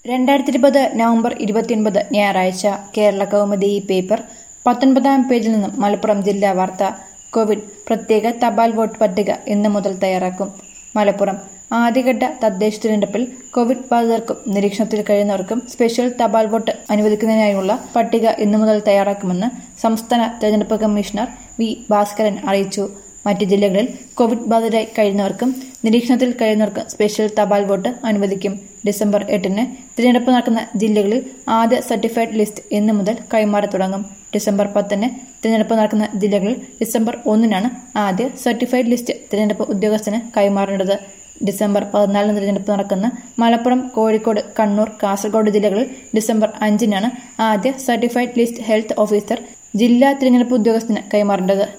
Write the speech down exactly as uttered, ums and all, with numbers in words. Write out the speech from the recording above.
രണ്ടായിരത്തി ഇരുപത് നവംബർ ഇരുപത്തിയൊൻപത് ഞായറാഴ്ച കേരള കൗമുദി ഈ പേപ്പർ പത്തൊൻപതാം പേജിൽ നിന്നും മലപ്പുറം ജില്ലാ വാർത്ത. കോവിഡ് പ്രത്യേക തപാൽ വോട്ട് പട്ടിക ഇന്നു മുതൽ തയ്യാറാക്കും. മലപ്പുറം ആദ്യഘട്ട തദ്ദേശ തിരഞ്ഞെടുപ്പിൽ കോവിഡ് ബാധിതർക്കും നിരീക്ഷണത്തിൽ കഴിയുന്നവർക്കും സ്പെഷ്യൽ തപാൽ വോട്ട് അനുവദിക്കുന്നതിനായുള്ള പട്ടിക ഇന്നു മുതൽ തയ്യാറാക്കുമെന്ന് സംസ്ഥാന തെരഞ്ഞെടുപ്പ് കമ്മീഷണർ വി ഭാസ്കരൻ അറിയിച്ചു. മറ്റ് ജില്ലകളിൽ കോവിഡ് ബാധിതരായി കഴിയുന്നവർക്കും നിരീക്ഷണത്തിൽ കഴിയുന്നവർക്കും സ്പെഷ്യൽ തപാൽ വോട്ട് അനുവദിക്കും. ഡിസംബർ എട്ടിന് തിരഞ്ഞെടുപ്പ് നടക്കുന്ന ജില്ലകളിൽ ആദ്യ സർട്ടിഫൈഡ് ലിസ്റ്റ് ഇന്നു മുതൽ കൈമാറി തുടങ്ങും. ഡിസംബർ പത്തിന് തിരഞ്ഞെടുപ്പ് നടക്കുന്ന ജില്ലകളിൽ ഡിസംബർ ഒന്നിനാണ് ആദ്യ സർട്ടിഫൈഡ് ലിസ്റ്റ് തിരഞ്ഞെടുപ്പ് ഉദ്യോഗസ്ഥന് കൈമാറേണ്ടത്. ഡിസംബർ പതിനാലിന് തിരഞ്ഞെടുപ്പ് നടക്കുന്ന മലപ്പുറം, കോഴിക്കോട്, കണ്ണൂർ, കാസർഗോഡ് ജില്ലകളിൽ ഡിസംബർ അഞ്ചിനാണ് ആദ്യ സർട്ടിഫൈഡ് ലിസ്റ്റ് ഹെൽത്ത് ഓഫീസർ ജില്ലാ തിരഞ്ഞെടുപ്പ് ഉദ്യോഗസ്ഥന് കൈമാറേണ്ടത്.